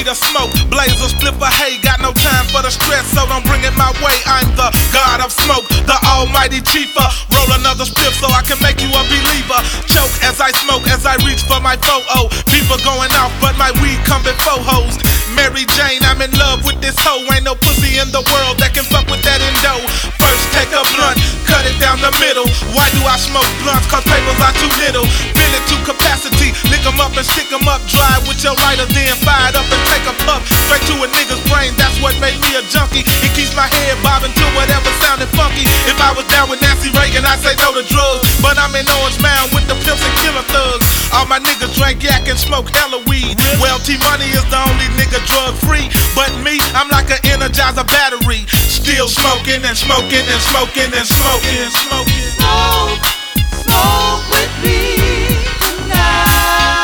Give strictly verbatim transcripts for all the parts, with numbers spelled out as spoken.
weed or smoke, blaze or split for hay. Got no time for the stress, so don't bring it my way. I'm the god of smoke, the almighty chiefer. Roll another spliff so I can make you a believer. Choke as I smoke, as I reach for my photo. People going off, but my weed come before hoes. Mary Jane, I'm in love with this hoe. Ain't no pussy in the world that can fuck with that endo. First take a blunt, cut it down the middle. Why do I smoke blunts? Cause papers are too little. Fill it to capacity, lick 'em up and stick 'em up. Dry with your lighter, then fire it up and take a puff. Straight to a nigga's brain, that's what made me a junkie. It keeps my head bobbing to whatever sounded funky. If I was down with Nancy Reagan, I'd say no to drugs. But I'm in Orange Mound with the pimps and killer thugs. All my niggas drink yak and smoke hella weed. Well, T-Money is the only nigga drug free. But me, I'm like an Energizer battery. Still smoking and smoking and smoking and smoking, smoking. Smoke, smoke with me tonight.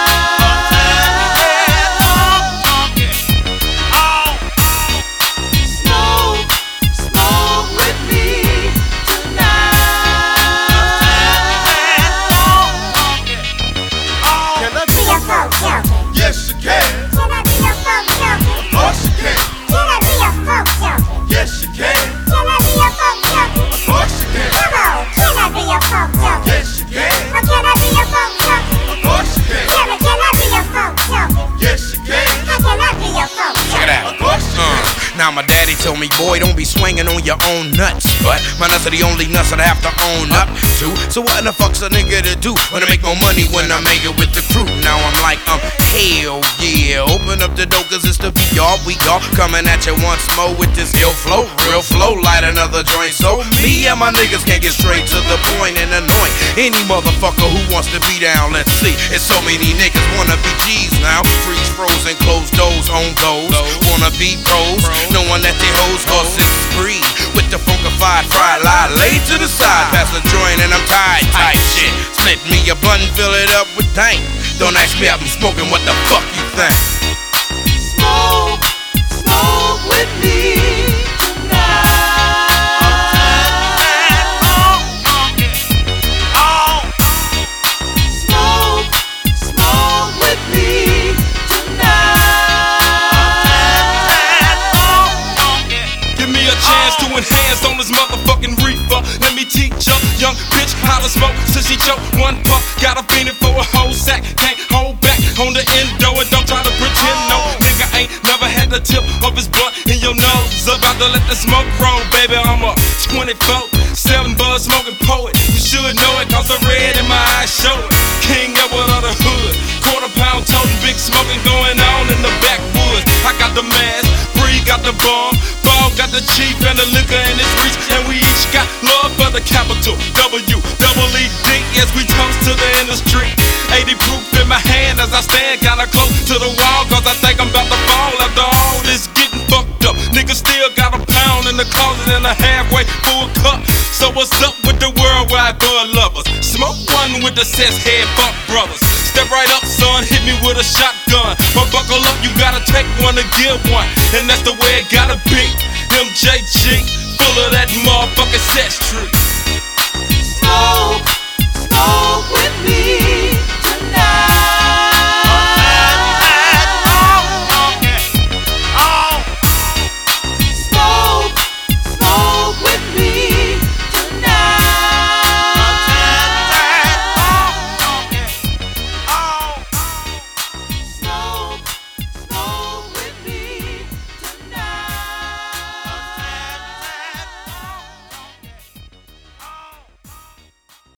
Smoke, smoke with me tonight. Can I be a folk junkie? Yes, you can. Can I be a folk junkie? Of course you can. Can I be a folk junkie? Yes, you can. Can I be a folk junkie? Of course you can. Come on, can I be a folk junkie? Yes, you can. Or can I be a folk junkie? Of course you can. Tell me, can I be a folk junkie? Yes, you can. How can I be a folk junkie? Check it out. Of course you can. Uh, now my daddy told me, boy, don't be swinging on your own nuts. But my nuts are the only nuts that I have to own up to. So what in the fuck's a nigga to do when I make more money when I make it with the crew? Now I'm like, um, hell yeah. Open up the door cause it's the V R. We all coming at you once more with this ill flow. Real flow, light another joint. So me and my niggas can get straight to the point and annoy any motherfucker who wants to be down. Let's see, it's so many niggas wanna be G's now. Freeze, frozen, closed doors on those. Wanna be pros, knowing that they hoes cause it's free. With the funkified fried lie laid to the side. Pass the joint and I'm tired type shit. Split me a blunt, fill it up with dank. Don't ask me, I've been smoking, what the fuck you think? Smoke, smoke with me tonight. Smoke, smoke with me tonight. Give me a chance to enhance on this motherfucking reefer. Let me teach a young bitch how to smoke till she choke one puff. Got a feeling for a whole sack. Can't hold back on the endo and don't try to pretend. No nigga ain't never had the tip of his blunt in your nose. About to let the smoke roll, baby. I'm a twenty-four seven buzz smoking poet. You should know it cause the red in my eyes show it. King Edward of the hood. Quarter pound toting, big smoking going on in the backwoods. I got the mask, Bree got the bomb, Ball got the chief and the liquor in his reach. And we each got love for the capital W, double E D as we toast to the industry. eighty proof in my hand as I stand kinda close to the wall. Cause I think I'm about to fall after all this getting fucked up. Niggas still got a pound in the closet and a halfway full cup. So what's up with the worldwide bud lovers? Smoke one with the Sets Head Funk Brothers. Step right up, son, hit me with a shotgun. But buckle up, you gotta take one to give one. And that's the way it gotta be. M J G, full of that motherfucking sex tree. Smoke,